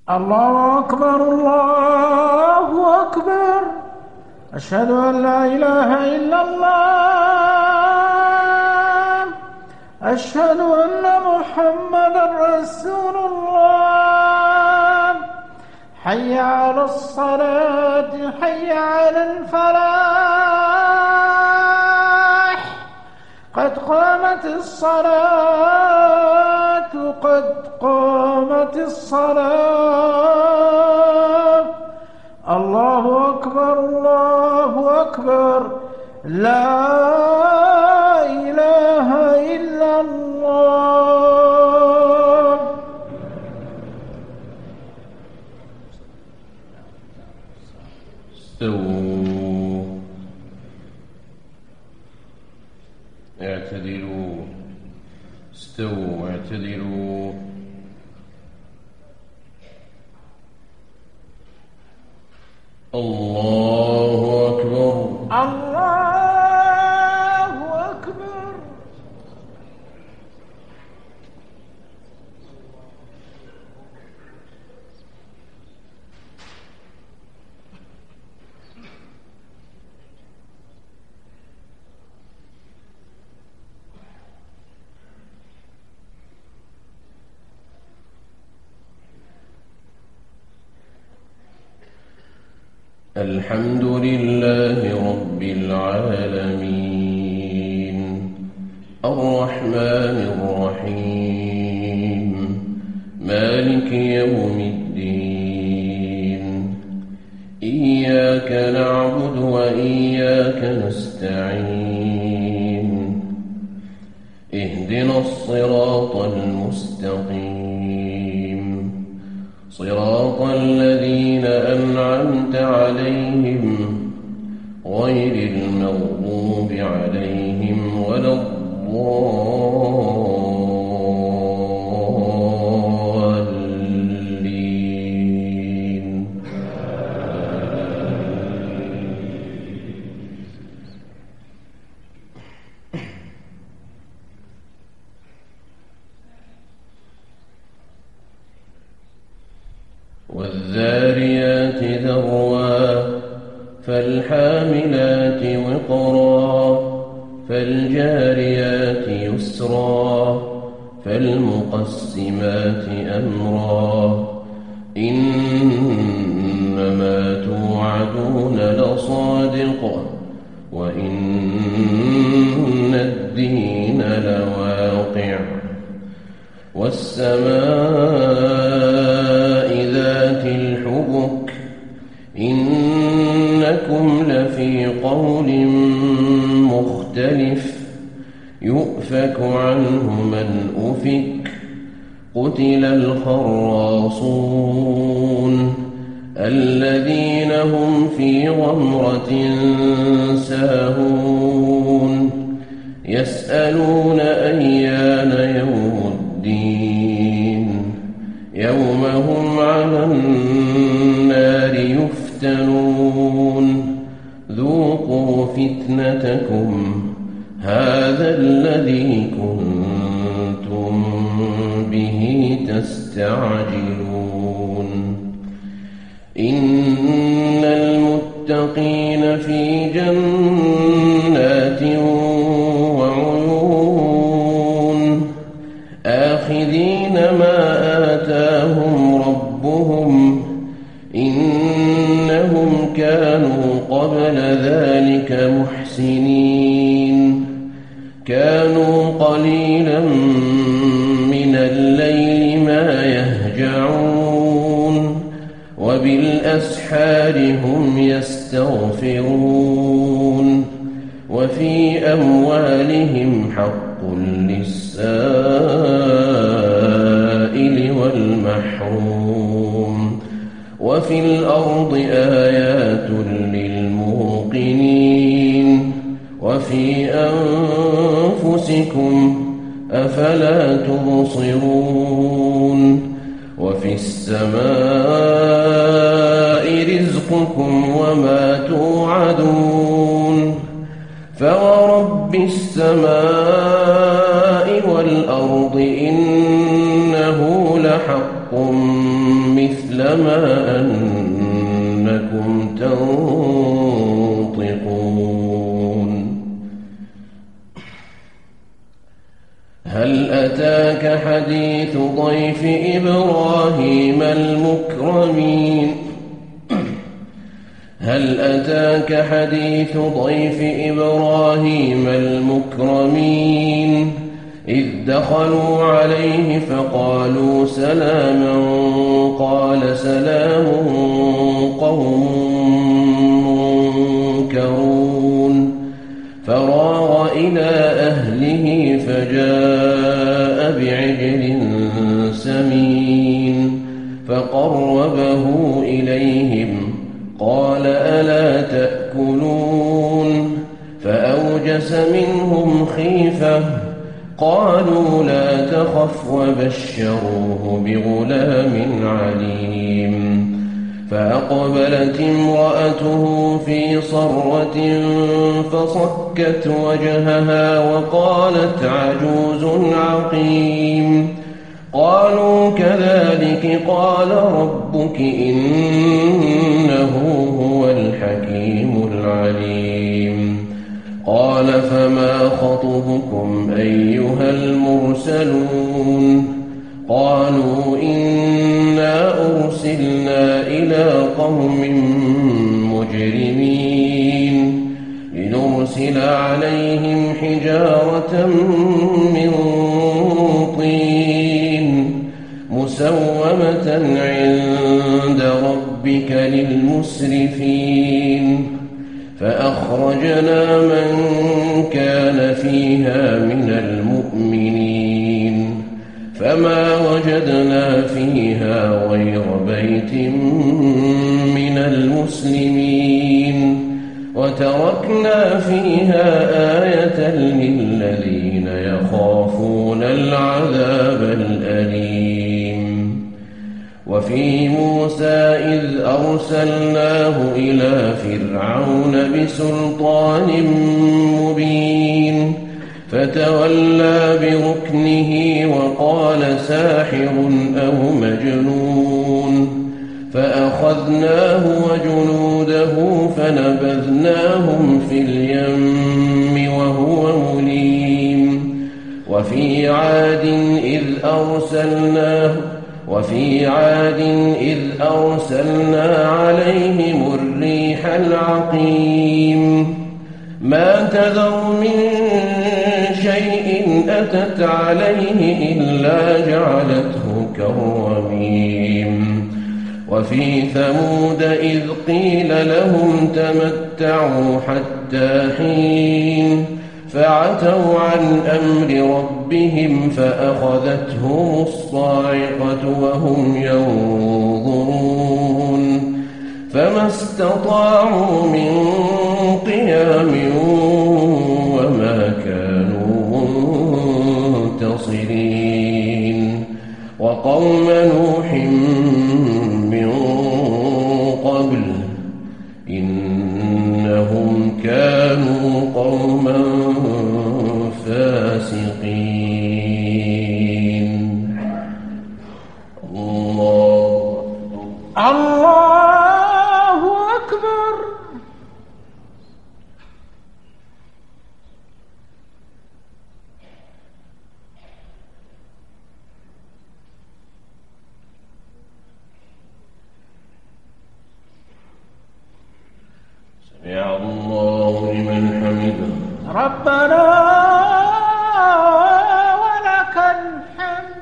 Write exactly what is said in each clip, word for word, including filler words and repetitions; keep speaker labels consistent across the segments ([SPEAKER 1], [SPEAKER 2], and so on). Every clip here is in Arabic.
[SPEAKER 1] الله أكبر الله أكبر. أشهد أن لا إله إلا الله. أشهد أن محمدا رسول الله. حي على الصلاة، حي على الفلاح. قد قامت الصلاة، قد قامت الصلاة. الله أكبر الله أكبر. لا إله إلا الله.
[SPEAKER 2] استووا، اعتدلوا، استووا اعتدلوا. الله أكبر
[SPEAKER 1] الله أكبر.
[SPEAKER 2] الحمد لله رب العالمين، الرحمن الرحيم، مالك يوم الدين. إياك نعبد وإياك نستعين. اهدنا الصراط المستقيم، صراط الذين أنعمت عليهم غير المغضوب عليهم ولا الضالين. والذاريات ذروا، فالحاملات وقرا، فالجاريات يسرا، فالمقسمات أمرا. إنما توعدون لصادق، وإن الدين لواقع. والسماء ذات الحبك، إنكم لفي قول مختلف. يؤفك عنه من أفك. قتل الخراصون، الذين هم في غمرة ساهون. يسألون أيان يوم الدين، يوم هم على النار يفتنون. ذوقوا فتنتكم هذا الذي كنتم به تستعجلون. إن المتقين في جنات وعيون، آخذين ما آتاهم ربهم. إنهم كانوا قبل ذلك محسنين. كانوا قليلا من الليل ما يهجعون، وبالأسحار هم يستغفرون. وفي أموالهم حق للسائل والمحروم. وفي الأرض آيات للموقنين. وفي أنفسكم أفلا تبصرون. وفي السماء رزقكم وما توعدون. فورب السماء والأرض إنه لحق مثل ما أنكم تنطقون. هل أتاك حديث ضيف إبراهيم المكرمين هل أتاك حديث ضيف إبراهيم المكرمين إذ دخلوا عليه فقالوا سلاما قال سلام قوم منكرون فراغ إلى أهله فجاء بعجل سمين فقربه إليهم قال ألا تأكلون فأوجس منهم خيفة قالوا لا تخف وبشروه بغلام عليم فأقبلت امرأته في صرة فصكت وجهها وقالت عجوز عقيم قالوا كذلك قال ربك إنه هو الحكيم العليم قال فما خطبكم أيها المرسلون قالوا إنا أرسلنا إلى قوم مجرمين لنرسل عليهم حجارة من طين مسومة عند ربك للمسرفين فأخرجنا من كان فيها من المؤمنين فما وجدنا فيها غير بيت من المسلمين وتركنا فيها آية للذين يخافون العذاب الأليم وفي موسى إذ أرسلناه إلى فرعون بسلطان مبين فتولى بركنه وقال ساحر أو مجنون فأخذناه وجنوده فنبذناهم في اليم وهو مليم وفي عاد إذ أرسلناه وفي عاد إذ أرسلنا عليهم الريح العقيم ما تذر من شيء أتت عليه إلا جعلته كالرميم وفي ثمود إذ قيل لهم تمتعوا حتى حين فعتوا عن أمر ربهم فأخذتهم الصاعقة وهم ينظرون فما استطاعوا من قيام وما كانوا منتصرين وقوم نوح من قبل إنهم كانوا قوما فاسقين. الله
[SPEAKER 1] الله أكبر.
[SPEAKER 2] سمع الله لمن حمده
[SPEAKER 1] ربنا ولك الحمد.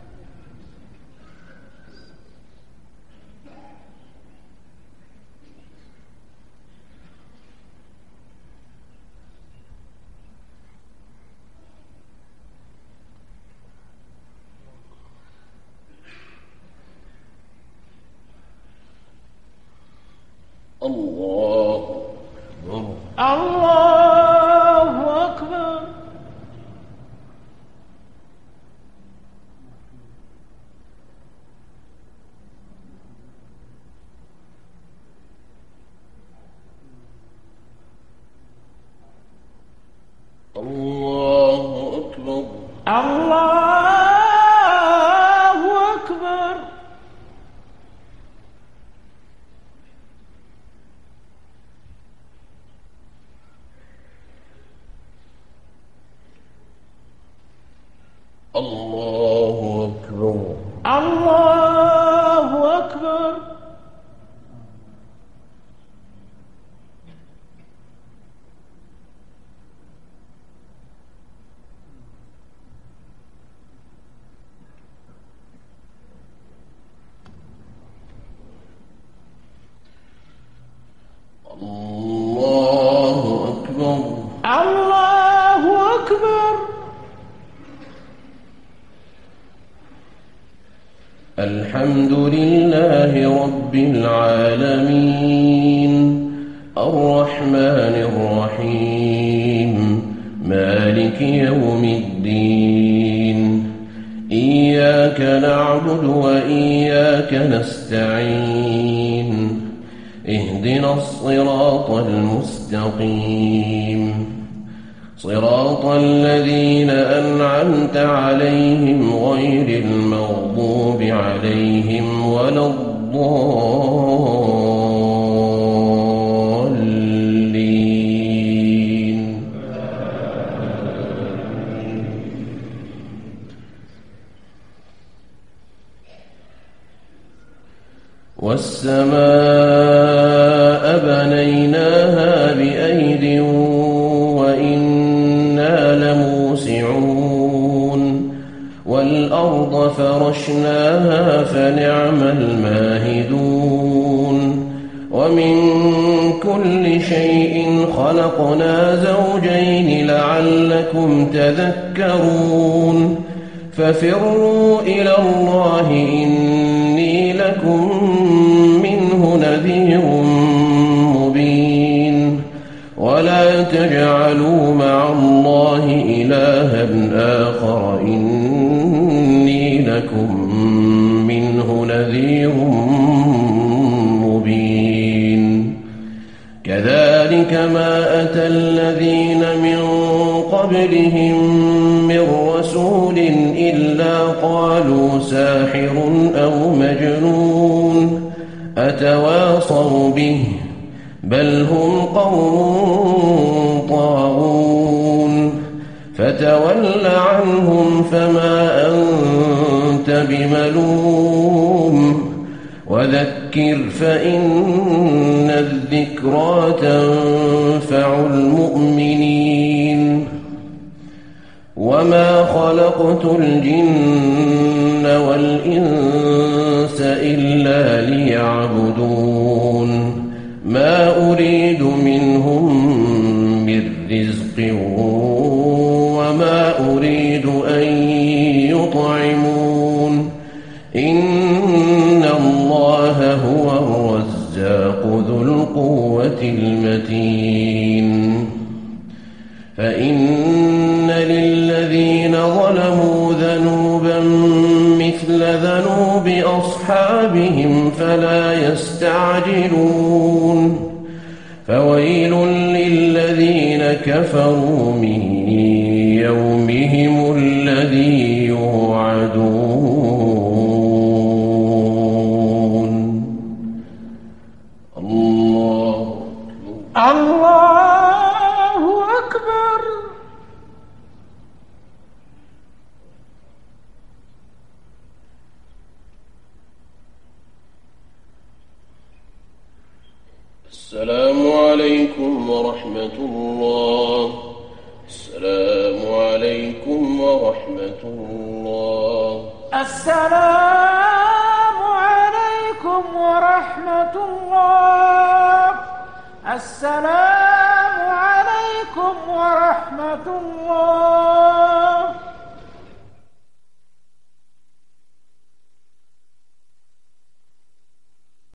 [SPEAKER 2] الله
[SPEAKER 1] الله أكبر.
[SPEAKER 2] الله أكبر.
[SPEAKER 1] الله أكبر.
[SPEAKER 2] الله أكبر.
[SPEAKER 1] الله أكبر.
[SPEAKER 2] الله أكبر.
[SPEAKER 1] الله أكبر.
[SPEAKER 2] الحمد لله رب العالمين الرحمن الرحيم مالك يوم الدين إياك نعبد وإياك نستعين اهدنا الصراط المستقيم صراط الذين أنعمت عليهم غير المغضوب عليهم ولا الضالين. والسماء بنيناها بأيد والأرض فرشناها فنعم الماهدون ومن كل شيء خلقنا زوجين لعلكم تذكرون ففروا إلى الله إني لكم منه نذير مبين ولا تجعلوا مع الله إلها آخر إني لكم منه نذير مبين كذلك ما أتى الذين من قبلهم من رسول إلا قالوا ساحر أو مجنون أتواصوا به بل هم قوم طاغون فتول عنهم فما أنت بملوم وذكر فإن الذكرى تنفع المؤمنين وما خلقت الجن والإنس إلا ليعبدون ما أريد منهم من رزق وما أريد أن يطعمون إن الله هو الرزاق ذو القوة المتين فإن للذين ظلموا ذنوبا مثل ذنوب أصحابهم فلا يستعجلون فويل للذين كفروا من يومهم الذي يوعدون. الله
[SPEAKER 1] الله أكبر.
[SPEAKER 2] السلام عليكم ورحمة الله. السلام عليكم ورحمة الله.
[SPEAKER 1] السلام عليكم ورحمة الله. السلام عليكم ورحمة الله.